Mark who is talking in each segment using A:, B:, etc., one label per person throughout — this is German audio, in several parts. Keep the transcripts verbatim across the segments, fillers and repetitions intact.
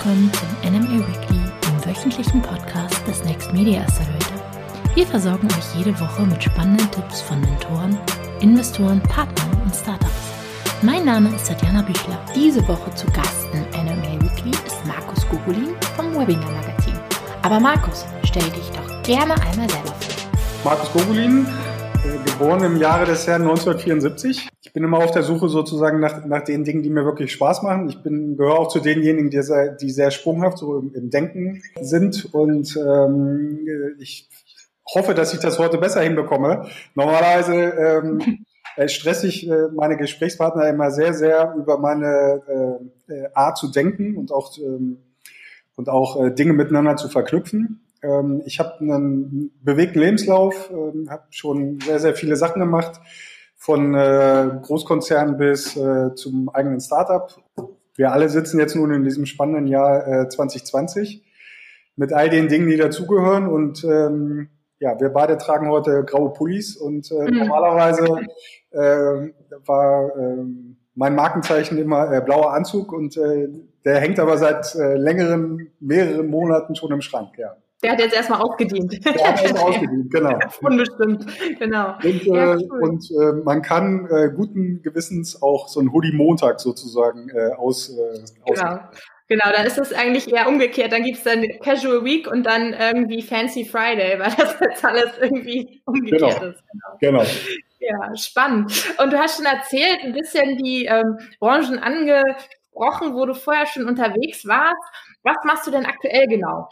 A: willkommen zum N M A Weekly, dem wöchentlichen Podcast des Next Media Accelerator. Wir versorgen euch jede Woche mit spannenden Tipps von Mentoren, Investoren, Partnern und Startups. Mein Name ist Tatjana Büchler. Diese Woche zu Gast im N M A Weekly ist Markus Gogolin vom Webinar Magazin. Aber Markus, stell dich doch gerne einmal selber vor.
B: Markus Gogolin, äh, geboren im Jahre des Herrn neunzehnhundertvierundsiebzig. Ich bin immer auf der Suche sozusagen nach, nach den Dingen, die mir wirklich Spaß machen. Ich bin gehöre auch zu denjenigen, die sehr, die sehr sprunghaft so im, im Denken sind. Und ähm, ich hoffe, dass ich das heute besser hinbekomme. Normalerweise ähm, stresse ich äh, meine Gesprächspartner immer sehr, sehr über meine äh, Art zu denken und auch, ähm, und auch äh, Dinge miteinander zu verknüpfen. Ähm, ich habe einen bewegten Lebenslauf, äh, habe schon sehr, sehr viele Sachen gemacht. Von äh, Großkonzern bis äh, zum eigenen Startup. Wir alle sitzen jetzt nun in diesem spannenden Jahr äh, zwanzig zwanzig mit all den Dingen, die dazugehören. Und ähm, ja, wir beide tragen heute graue Pullis. Und äh, mhm. normalerweise äh, war äh, mein Markenzeichen immer äh, blauer Anzug. Und äh, der hängt aber seit äh, längeren, mehreren Monaten schon im Schrank, ja.
C: Der hat jetzt erstmal ausgedient.
B: Der hat erstmal ausgedient, genau.
C: Unbestimmt, genau.
B: Und, ja, cool. äh, und äh, man kann äh, guten Gewissens auch so ein Hoodie-Montag sozusagen äh, aus. Äh,
C: genau. Genau, dann ist es eigentlich eher umgekehrt. Dann gibt's dann Casual Week und dann irgendwie Fancy Friday, weil das jetzt alles irgendwie umgekehrt
B: genau.
C: ist.
B: Genau. genau.
C: Ja, spannend. Und du hast schon erzählt, ein bisschen die ähm, Branchen angesprochen, wo du vorher schon unterwegs warst. Was machst du denn aktuell genau?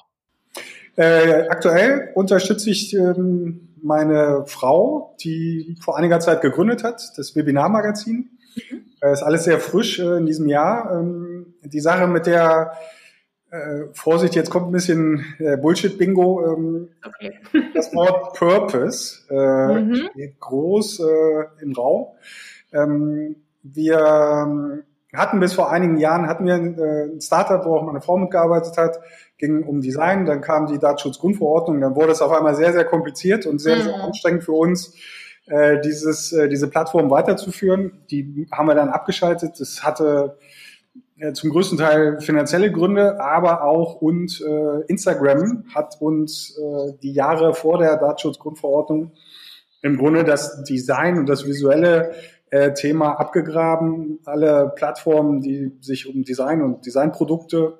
B: Äh, aktuell unterstütze ich ähm, meine Frau, die vor einiger Zeit gegründet hat, das Webinar Magazin. Mhm. Äh, ist alles sehr frisch äh, in diesem Jahr. Ähm, die Sache mit der, äh, Vorsicht, jetzt kommt ein bisschen äh, Bullshit-Bingo. Ähm, okay. Das Wort Purpose äh, mhm. steht groß äh, im Raum. Ähm, wir ähm, hatten bis vor einigen Jahren hatten wir äh, ein Startup, wo auch meine Frau mitgearbeitet hat, ging um Design, dann kam die Datenschutzgrundverordnung, dann wurde es auf einmal sehr, sehr kompliziert und sehr, mhm. sehr anstrengend für uns, äh, dieses, äh, diese Plattform weiterzuführen. Die haben wir dann abgeschaltet. Das hatte äh, zum größten Teil finanzielle Gründe, aber auch und äh, Instagram hat uns äh, die Jahre vor der Datenschutzgrundverordnung im Grunde das Design und das visuelle äh, Thema abgegraben. Alle Plattformen, die sich um Design und Designprodukte,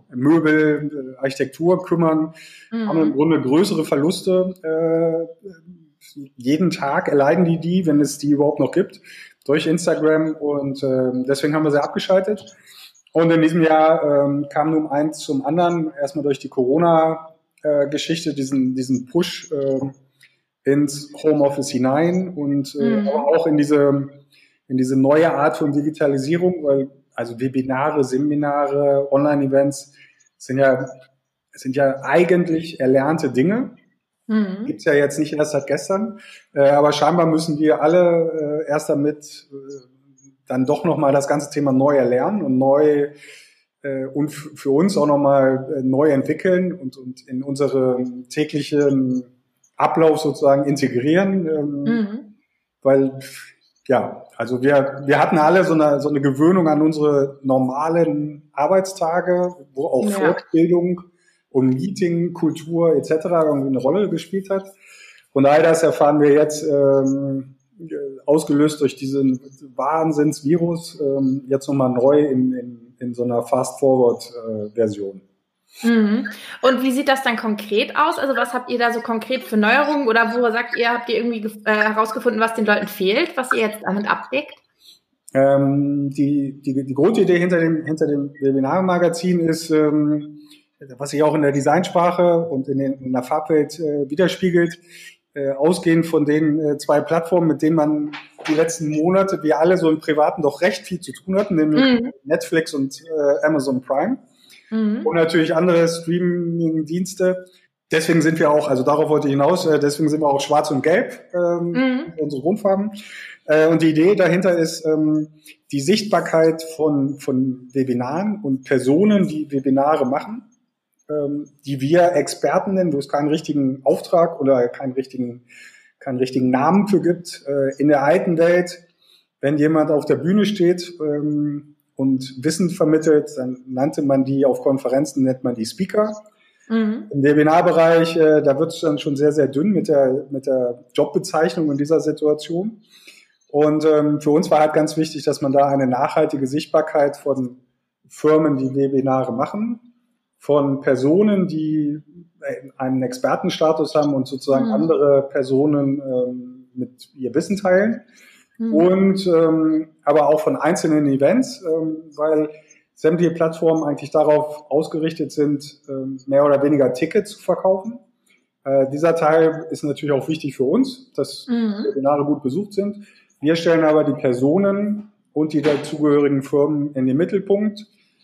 B: Möbel, Architektur kümmern, mhm. haben im Grunde größere Verluste. Äh, jeden Tag erleiden die die, wenn es die überhaupt noch gibt, durch Instagram. Und äh, deswegen haben wir sie abgeschaltet. Und in diesem Jahr äh, kam nun eins zum anderen. Erstmal durch die Corona-Geschichte, diesen, diesen Push äh, ins Homeoffice hinein und äh, mhm. aber auch in diese, in diese neue Art von Digitalisierung, weil also Webinare, Seminare, Online-Events sind ja, sind ja eigentlich erlernte Dinge. Mhm. Gibt's ja jetzt nicht erst seit gestern. Äh, aber scheinbar müssen wir alle äh, erst damit äh, dann doch nochmal das ganze Thema neu erlernen und neu äh, und f- für uns auch nochmal äh, neu entwickeln und, und in unseren täglichen Ablauf sozusagen integrieren. Ähm, mhm. Weil ja, also wir wir hatten alle so eine so eine Gewöhnung an unsere normalen Arbeitstage, wo auch ja. Fortbildung und Meetingkultur et cetera irgendwie eine Rolle gespielt hat. Und all das erfahren wir jetzt ähm, ausgelöst durch diesen Wahnsinnsvirus ähm, jetzt nochmal neu in, in in so einer Fast-Forward-Version.
C: Mhm. Und wie sieht das dann konkret aus? Also was habt ihr da so konkret für Neuerungen oder wo sagt ihr, habt ihr irgendwie äh, herausgefunden, was den Leuten fehlt, was ihr jetzt damit abdeckt?
B: Ähm, die, die, die Grundidee hinter dem, hinter dem Webinar-Magazin ist, ähm, was sich auch in der Designsprache und in, den, in der Farbwelt äh, widerspiegelt, äh, ausgehend von den äh, zwei Plattformen, mit denen man die letzten Monate, wir alle so im Privaten doch recht viel zu tun hatten, nämlich mhm. Netflix und äh, Amazon Prime. Mhm. Und natürlich andere Streaming-Dienste. Deswegen sind wir auch, also darauf wollte ich hinaus, äh, deswegen sind wir auch schwarz und gelb, ähm, mhm. unsere Grundfarben. Äh, und die Idee dahinter ist, ähm, die Sichtbarkeit von, von Webinaren und Personen, die Webinare machen, ähm, die wir Experten nennen, wo es keinen richtigen Auftrag oder keinen richtigen, keinen richtigen Namen für gibt. Äh, in der alten Welt, wenn jemand auf der Bühne steht, ähm, und Wissen vermittelt, dann nannte man die auf Konferenzen, nennt man die Speaker. Mhm. Im Webinarbereich, äh, da wird es dann schon sehr, sehr dünn mit der, mit der Jobbezeichnung in dieser Situation. Und ähm, für uns war halt ganz wichtig, dass man da eine nachhaltige Sichtbarkeit von Firmen, die Webinare machen, von Personen, die einen Expertenstatus haben und sozusagen mhm. andere Personen ähm, mit ihr Wissen teilen. Mhm. Und ähm, aber auch von einzelnen Events, ähm, weil sämtliche Plattformen eigentlich darauf ausgerichtet sind, ähm, mehr oder weniger Tickets zu verkaufen. Äh, dieser Teil ist natürlich auch wichtig für uns, dass mhm. Webinare gut besucht sind. Wir stellen aber die Personen und die dazugehörigen Firmen in den Mittelpunkt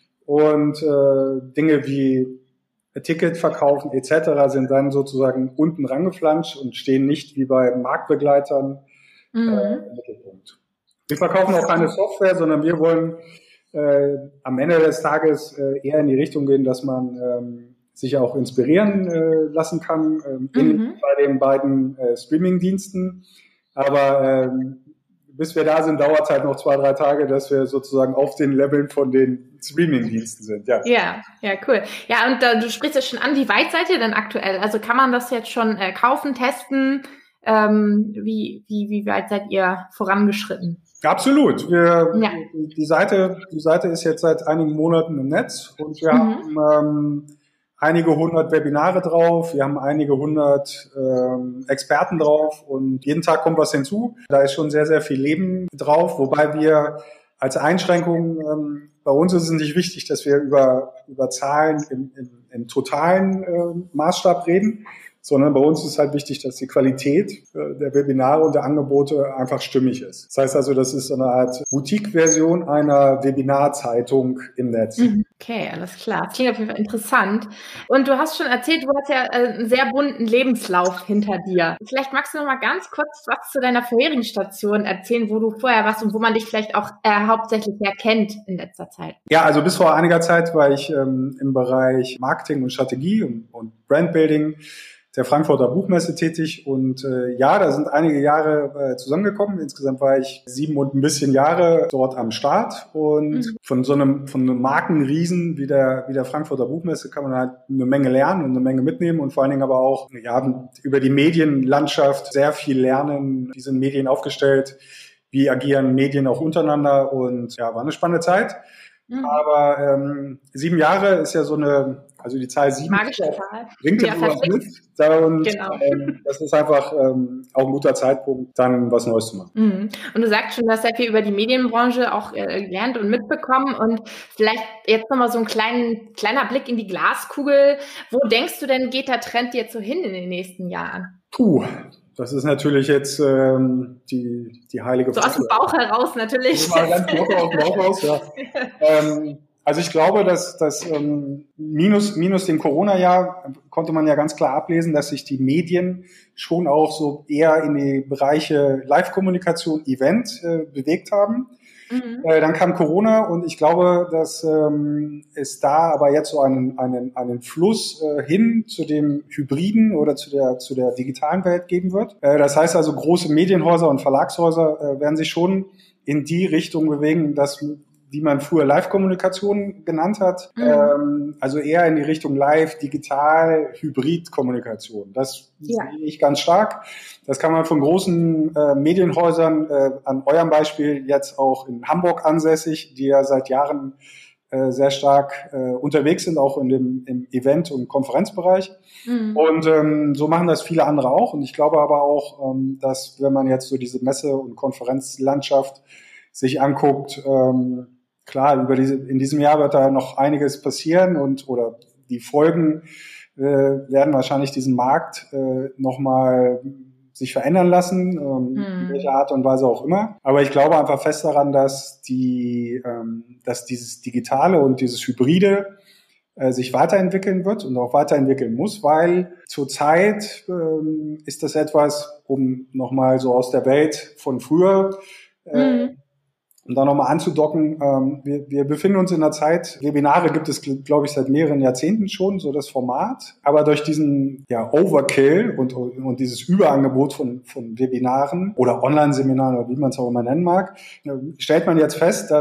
B: und äh, Dinge wie Ticket verkaufen et cetera sind dann sozusagen unten rangeflanscht und stehen nicht wie bei Marktbegleitern mhm. äh, im Mittelpunkt. Wir verkaufen auch keine Software, sondern wir wollen äh, am Ende des Tages äh, eher in die Richtung gehen, dass man ähm, sich auch inspirieren äh, lassen kann, ähm, mhm. bei den beiden äh, Streaming-Diensten. Aber ähm, bis wir da sind, dauert es halt noch zwei, drei Tage, dass wir sozusagen auf den Leveln von den Streaming-Diensten sind. Ja,
C: ja, ja, cool. Ja, und äh, du sprichst es schon an, wie weit seid ihr denn aktuell? Also kann man das jetzt schon äh, kaufen, testen? Ähm, wie, wie, wie weit seid ihr vorangeschritten?
B: Absolut. Wir, ja. die Seite, die Seite ist jetzt seit einigen Monaten im Netz und wir mhm. haben ähm, einige hundert Webinare drauf, wir haben einige hundert ähm, Experten drauf und jeden Tag kommt was hinzu. Da ist schon sehr, sehr viel Leben drauf, wobei wir als Einschränkung, ähm, bei uns ist es nicht wichtig, dass wir über, über Zahlen im, im, im totalen äh, Maßstab reden, sondern bei uns ist halt wichtig, dass die Qualität äh, der Webinare und der Angebote einfach stimmig ist. Das heißt also, das ist eine Art Boutique-Version einer Webinarzeitung im Netz.
C: Okay, alles klar. Das klingt auf jeden Fall interessant. Und du hast schon erzählt, du hast ja einen sehr bunten Lebenslauf hinter dir. Vielleicht magst du noch mal ganz kurz was zu deiner vorherigen Station erzählen, wo du vorher warst und wo man dich vielleicht auch äh, hauptsächlich erkennt in letzter Zeit.
B: Ja, also bis vor einiger Zeit war ich ähm, im Bereich Marketing und Strategie und, und Brandbuilding der Frankfurter Buchmesse tätig und äh, ja, da sind einige Jahre äh, zusammengekommen. Insgesamt war ich sieben und ein bisschen Jahre dort am Start und mhm. von so einem von einem Markenriesen wie der wie der Frankfurter Buchmesse kann man halt eine Menge lernen und eine Menge mitnehmen und vor allen Dingen aber auch ja über die Medienlandschaft sehr viel lernen. Wie sind Medien aufgestellt? Wie agieren Medien auch untereinander? Und ja, war eine spannende Zeit. Mhm. Aber ähm, sieben Jahre ist ja so eine, also die Zahl sieben
C: magische Zahl.
B: Bringt ja sowas mit. Und genau. ähm, das ist einfach ähm, auch ein guter Zeitpunkt, dann was Neues zu machen.
C: Mhm. Und du sagst schon, du hast sehr viel über die Medienbranche auch äh, gelernt und mitbekommen. Und vielleicht jetzt nochmal so ein kleinen, kleiner Blick in die Glaskugel. Wo denkst du denn, geht der Trend jetzt so hin in den nächsten Jahren?
B: Puh. Das ist natürlich jetzt ähm, die, die heilige
C: Frage. So aus dem Bauch heraus natürlich.
B: Mal ganz locker aus dem Bauch raus, ja. ähm, also ich glaube, dass, dass ähm, minus, minus dem Corona-Jahr konnte man ja ganz klar ablesen, dass sich die Medien schon auch so eher in die Bereiche Live-Kommunikation, Event äh, bewegt haben. Mhm. Äh, dann kam Corona und ich glaube, dass ähm, es da aber jetzt so einen, einen, einen Fluss äh, hin zu dem Hybriden oder zu der, zu der digitalen Welt geben wird. Äh, das heißt also, große Medienhäuser und Verlagshäuser äh, werden sich schon in die Richtung bewegen, dass die man früher Live-Kommunikation genannt hat, mhm. ähm, also eher in die Richtung Live, Digital, Hybrid-Kommunikation. Das ja. sehe ich ganz stark. Das kann man von großen äh, Medienhäusern, äh, an eurem Beispiel jetzt auch in Hamburg ansässig, die ja seit Jahren äh, sehr stark äh, unterwegs sind, auch in dem im Event- und Konferenzbereich. Mhm. Und ähm, so machen das viele andere auch. Und ich glaube aber auch, ähm, dass wenn man jetzt so diese Messe- und Konferenzlandschaft sich anguckt, ähm, klar, über diese, in diesem Jahr wird da noch einiges passieren und oder die Folgen äh, werden wahrscheinlich diesen Markt äh, nochmal sich verändern lassen, ähm, hm. in welcher Art und Weise auch immer. Aber ich glaube einfach fest daran, dass die, ähm, dass dieses Digitale und dieses Hybride äh, sich weiterentwickeln wird und auch weiterentwickeln muss, weil zurzeit ähm, ist das etwas, um nochmal so aus der Welt von früher äh, hm. Um da nochmal anzudocken, ähm, wir, wir befinden uns in einer Zeit, Webinare gibt es, glaube ich, seit mehreren Jahrzehnten schon, so das Format. Aber durch diesen ja, Overkill und, und dieses Überangebot von, von Webinaren oder Online-Seminaren oder wie man es auch immer nennen mag, stellt man jetzt fest, dass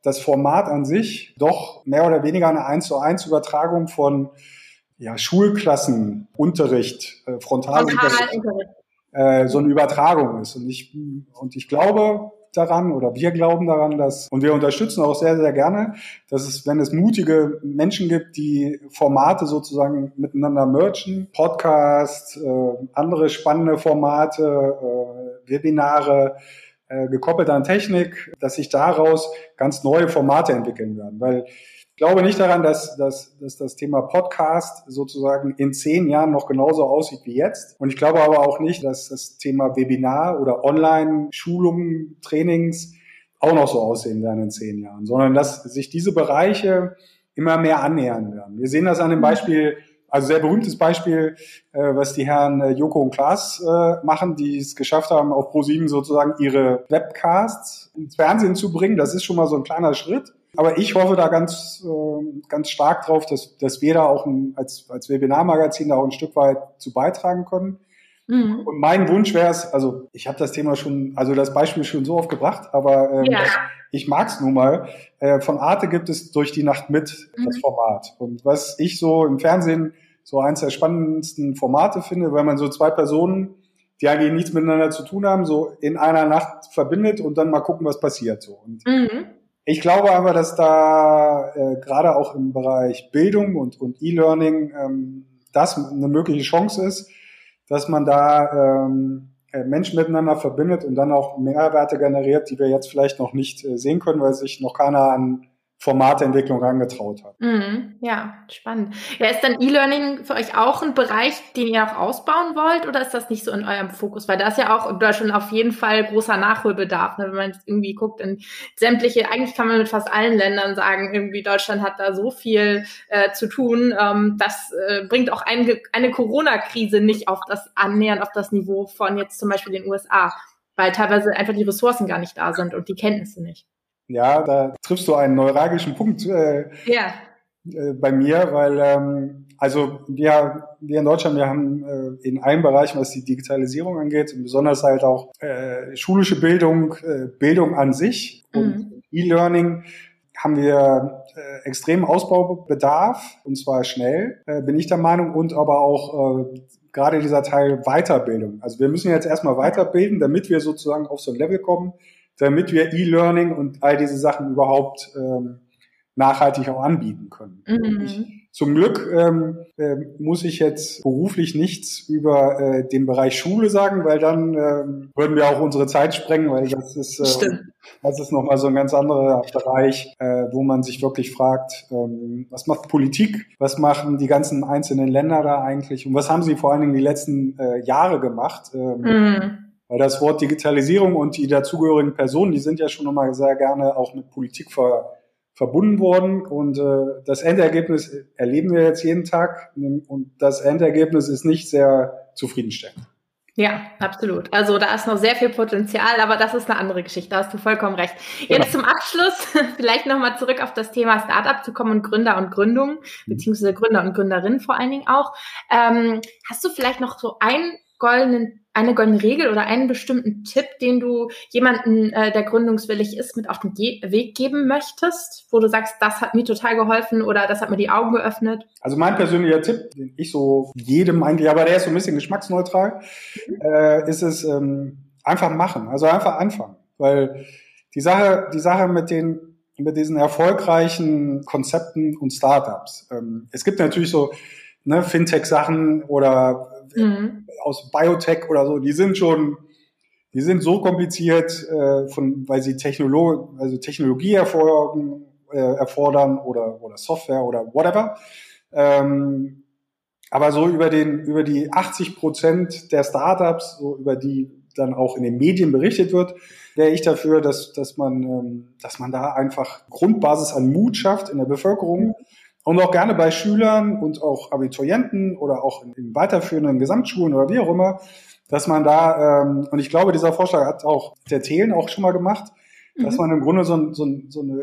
B: das Format an sich doch mehr oder weniger eine eins zu eins Übertragung von ja, Schulklassenunterricht, äh, Frontalunterricht,
C: Frontalunterricht.
B: äh, so eine Übertragung ist. Und ich, und ich glaube daran, oder wir glauben daran, dass, und wir unterstützen auch sehr, sehr gerne, dass es, wenn es mutige Menschen gibt, die Formate sozusagen miteinander mergen, Podcasts, äh, andere spannende Formate, äh, Webinare, äh, gekoppelt an Technik, dass sich daraus ganz neue Formate entwickeln werden. Weil ich glaube nicht daran, dass, dass, dass das Thema Podcast sozusagen in zehn Jahren noch genauso aussieht wie jetzt. Und ich glaube aber auch nicht, dass das Thema Webinar oder Online-Schulungen, Trainings auch noch so aussehen werden in zehn Jahren, sondern dass sich diese Bereiche immer mehr annähern werden. Wir sehen das an dem Beispiel, also sehr berühmtes Beispiel, äh, was die Herren äh, Joko und Klaas äh, machen, die es geschafft haben, auf ProSieben sozusagen ihre Webcasts ins Fernsehen zu bringen. Das ist schon mal so ein kleiner Schritt. Aber ich hoffe da ganz äh, ganz stark drauf, dass dass wir da auch ein, als als Webinarmagazin da auch ein Stück weit zu beitragen können. Mhm. Und mein Wunsch wäre es, also ich habe das Thema schon, also das Beispiel schon so oft gebracht, aber ähm, ja. ich mag es nun mal. Äh, von Arte gibt es Durch die Nacht mit, mhm. das Format. Und was ich so im Fernsehen so eins der spannendsten Formate finde, weil man so zwei Personen, die eigentlich nichts miteinander zu tun haben, so in einer Nacht verbindet und dann mal gucken, was passiert. So. Und mhm. ich glaube aber, dass da äh, gerade auch im Bereich Bildung und, und E-Learning ähm, das eine mögliche Chance ist, dass man da ähm, Menschen miteinander verbindet und dann auch Mehrwerte generiert, die wir jetzt vielleicht noch nicht äh, sehen können, weil sich noch keiner an Formatentwicklung angetraut hat.
C: Mhm, ja, spannend. Ja, ist dann E-Learning für euch auch ein Bereich, den ihr auch ausbauen wollt, oder ist das nicht so in eurem Fokus? Weil da ist ja auch in Deutschland auf jeden Fall großer Nachholbedarf, ne? Wenn man irgendwie guckt in sämtliche, eigentlich kann man mit fast allen Ländern sagen, irgendwie Deutschland hat da so viel äh, zu tun. Ähm, das äh, bringt auch ein, eine Corona-Krise nicht auf das Annähern, auf das Niveau von jetzt zum Beispiel den U S A, weil teilweise einfach die Ressourcen gar nicht da sind und die Kenntnisse nicht.
B: Ja, da triffst du einen neuralgischen Punkt äh, ja. äh, bei mir, weil ähm, also wir, wir in Deutschland, wir haben äh, in allen Bereichen, was die Digitalisierung angeht, und besonders halt auch äh, schulische Bildung, äh, Bildung an sich und mhm. E-Learning, haben wir äh, extremen Ausbaubedarf, und zwar schnell, äh, bin ich der Meinung, und aber auch äh, gerade dieser Teil Weiterbildung. Also wir müssen jetzt erstmal weiterbilden, damit wir sozusagen auf so ein Level kommen, damit wir E-Learning und all diese Sachen überhaupt ähm, nachhaltig auch anbieten können. Mhm. Ich, zum Glück ähm, äh, muss ich jetzt beruflich nichts über äh, den Bereich Schule sagen, weil dann äh, würden wir auch unsere Zeit sprengen, weil das ist äh, das ist nochmal so ein ganz anderer Bereich, äh, wo man sich wirklich fragt, ähm, was macht Politik, was machen die ganzen einzelnen Länder da eigentlich und was haben sie vor allen Dingen die letzten äh, Jahre gemacht. Ähm, mhm. Weil das Wort Digitalisierung und die dazugehörigen Personen, die sind ja schon nochmal sehr gerne auch mit Politik ver, verbunden worden. Und äh, das Endergebnis erleben wir jetzt jeden Tag. Und das Endergebnis ist nicht sehr zufriedenstellend.
C: Ja, absolut. Also da ist noch sehr viel Potenzial, aber das ist eine andere Geschichte. Da hast du vollkommen recht. Jetzt zum Abschluss vielleicht nochmal zurück auf das Thema Startup zu kommen und Gründer und Gründung, beziehungsweise Gründer und Gründerinnen vor allen Dingen auch. Ähm, hast du vielleicht noch so einen goldenen eine goldene Regel oder einen bestimmten Tipp, den du jemanden, äh, der gründungswillig ist, mit auf den Ge- Weg geben möchtest, wo du sagst, das hat mir total geholfen oder das hat mir die Augen geöffnet?
B: Also mein persönlicher Tipp, den ich so jedem eigentlich, aber der ist so ein bisschen geschmacksneutral, mhm. äh, ist es ähm, einfach machen, also einfach anfangen, weil die Sache, die Sache mit den mit diesen erfolgreichen Konzepten und Startups. Ähm, es gibt natürlich so ne, Fintech-Sachen oder Mhm. aus Biotech oder so, die sind schon, die sind so kompliziert, äh, von, weil sie Technolo- also Technologie erfordern, äh, erfordern oder, oder Software oder whatever. Ähm, aber so über den, über die achtzig Prozent der Startups, so über die dann auch in den Medien berichtet wird, wäre ich dafür, dass, dass man, ähm, dass man da einfach Grundbasis an Mut schafft in der Bevölkerung. Und auch gerne bei Schülern und auch Abiturienten oder auch in, in weiterführenden Gesamtschulen oder wie auch immer, dass man da, ähm, und ich glaube, dieser Vorschlag hat auch der Thelen auch schon mal gemacht, mhm. dass man im Grunde so, so, so eine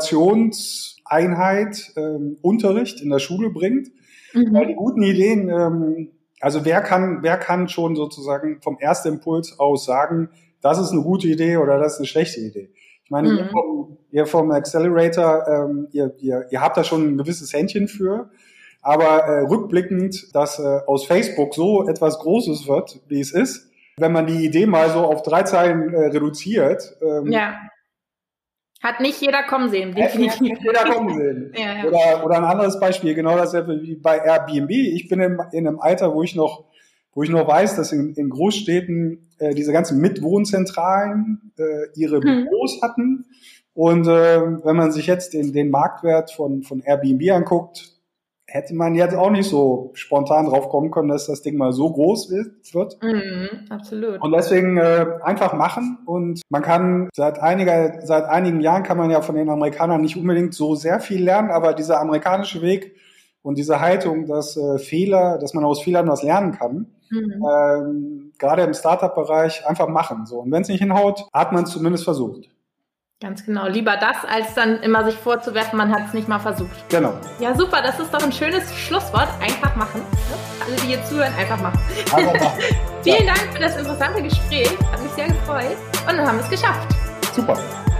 B: Innovationseinheit, ähm, Unterricht in der Schule bringt. Mhm. Weil die guten Ideen, ähm, also wer kann, wer kann schon sozusagen vom ersten Impuls aus sagen, das ist eine gute Idee oder das ist eine schlechte Idee. Ich meine,
C: Mhm.
B: ihr, vom, ihr vom Accelerator, ähm, ihr, ihr, ihr habt da schon ein gewisses Händchen für, aber äh, rückblickend, dass äh, aus Facebook so etwas Großes wird, wie es ist, wenn man die Idee mal so auf drei Zeilen äh, reduziert. Ähm,
C: Ja. Hat nicht jeder kommen sehen, definitiv.
B: Hat nicht jeder kommen sehen.
C: Ja, ja.
B: Oder, oder ein anderes Beispiel, genau dasselbe wie bei Airbnb. Ich bin in, in einem Alter, wo ich noch, wo ich noch weiß, dass in, in Großstädten äh, diese ganzen Mitwohnzentralen äh, ihre
C: Mhm.
B: Büros hatten. Und äh, wenn man sich jetzt den, den Marktwert von, von Airbnb anguckt, hätte man jetzt auch nicht so spontan drauf kommen können, dass das Ding mal so groß wird.
C: Mhm, absolut.
B: Und deswegen äh, einfach machen. Und man kann seit einiger, seit einigen Jahren kann man ja von den Amerikanern nicht unbedingt so sehr viel lernen, aber dieser amerikanische Weg und diese Haltung, dass äh, Fehler, dass man aus Fehlern was lernen kann,
C: Mhm.
B: ähm, gerade im Startup-Bereich einfach machen. So. Und wenn es nicht hinhaut, hat man es zumindest versucht.
C: Ganz genau. Lieber das, als dann immer sich vorzuwerfen, man hat es nicht mal versucht.
B: Genau.
C: Ja, super. Das ist doch ein schönes Schlusswort. Einfach machen. Alle, die hier zuhören, einfach machen.
B: Einfach machen.
C: Vielen Dank für das interessante Gespräch. Hat mich sehr gefreut. Und dann haben wir es geschafft.
B: Super.